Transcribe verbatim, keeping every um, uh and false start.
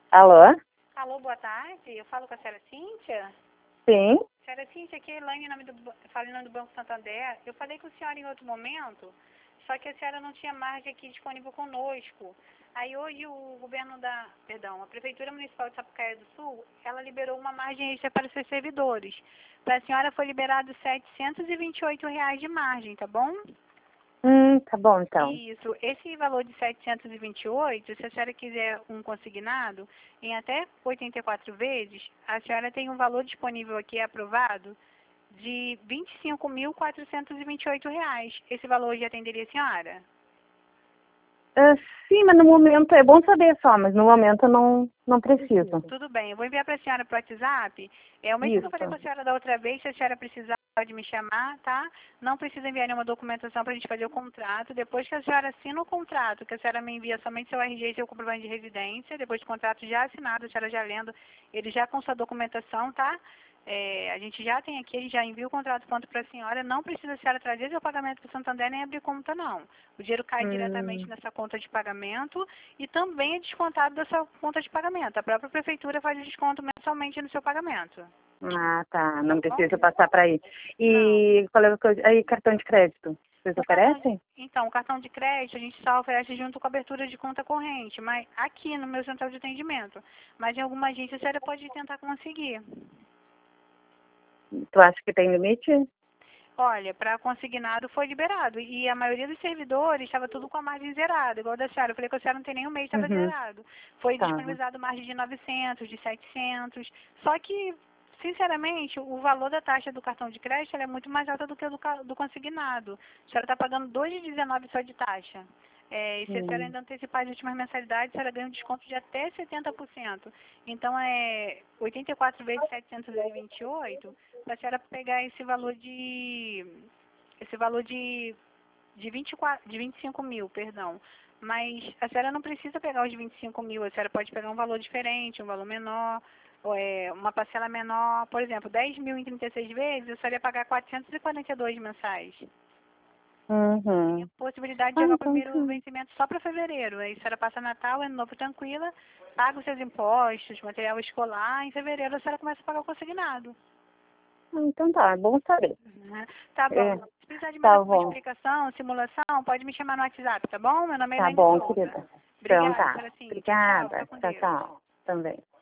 Alô? Alô, boa tarde. Eu falo com a senhora Cíntia. Sim. Senhora Cíntia, aqui é Elaine, em nome do, ba- falo em nome do Banco Santander. Eu falei com a senhora em outro momento, só que a senhora não tinha margem aqui disponível conosco. Aí hoje o governo da, perdão, a Prefeitura Municipal de Sapucaia do Sul, ela liberou uma margem extra para os seus servidores. Para a senhora foi liberado setecentos e vinte e oito reais de margem, tá bom? Hum, tá bom então. Isso. Esse valor de setecentos e vinte e oito, se a senhora quiser um consignado, em até oitenta e quatro vezes, a senhora tem um valor disponível aqui aprovado de vinte e cinco mil quatrocentos e vinte e oito reais. Esse valor hoje atenderia a senhora? Ah, sim, mas no momento, é bom saber só, mas no momento eu não, não preciso. Tudo bem, eu vou enviar para a senhora para o WhatsApp. É o mesmo que eu falei Isso. com a senhora da outra vez, se a senhora precisar, pode me chamar, tá? Não precisa enviar nenhuma documentação para a gente fazer o contrato. Depois que a senhora assina o contrato, que a senhora me envia somente seu R G e seu comprovante de residência, depois do contrato já assinado, a senhora já lendo, ele já com sua documentação, tá? É, a gente já tem aqui, ele já envia o contrato pronto para a senhora, não precisa a senhora trazer seu pagamento para o Santander nem abrir conta, não. O dinheiro cai diretamente Hum, nessa conta de pagamento e também é descontado da sua conta de pagamento. A própria prefeitura faz o desconto mensalmente no seu pagamento. ah, tá. Não Tá bom? precisa passar para aí. Não. E qual é o coisa? Aí, cartão de crédito? Vocês O cartão de, oferecem? então, o cartão de crédito a gente só oferece junto com a abertura de conta corrente, mas aqui no meu central de atendimento. Mas em alguma agência a senhora pode tentar conseguir. Tu acha que tem limite? Olha, para consignado foi liberado. E a maioria dos servidores estava tudo com a margem zerada, igual da senhora. Eu falei que a senhora não tem nenhum mês, estava Uhum. zerado. Foi Tá. disponibilizado margem de novecentos, de setecentos. Só que, sinceramente, o valor da taxa do cartão de crédito ela é muito mais alta do que o do, ca- do consignado. A senhora está pagando dois vírgula dezenove só de taxa. É, e se a senhora Hum. ainda antecipar as últimas mensalidades, a senhora ganha um desconto de até setenta por cento. Então, é oitenta e quatro vezes setecentos e vinte e oito, para a senhora pegar esse valor de esse valor de de vinte e quatro, de vinte e cinco mil, perdão. Mas a senhora não precisa pegar os vinte e cinco mil, a senhora pode pegar um valor diferente, um valor menor, ou é, uma parcela menor. Por exemplo, dez mil em trinta e seis vezes, a senhora ia pagar quatrocentos e quarenta e dois mensais. Tem a Uhum. possibilidade de Ah, jogar o então primeiro tá. vencimento só para fevereiro. Aí a senhora passa Natal, Ano Novo tranquila, paga os seus impostos, material escolar, em fevereiro a senhora começa a pagar o consignado. Ah, então tá, é bom saber. Né? Tá bom. É, Se precisar de mais tá alguma bom. explicação, simulação, pode me chamar no WhatsApp, tá bom? Meu nome é Tá Elaine bom, Souza. querida. Então Obrigada, tá. senhora Cíntia. Tchau, Obrigada. fica com Tchau, Deus. tchau. Também.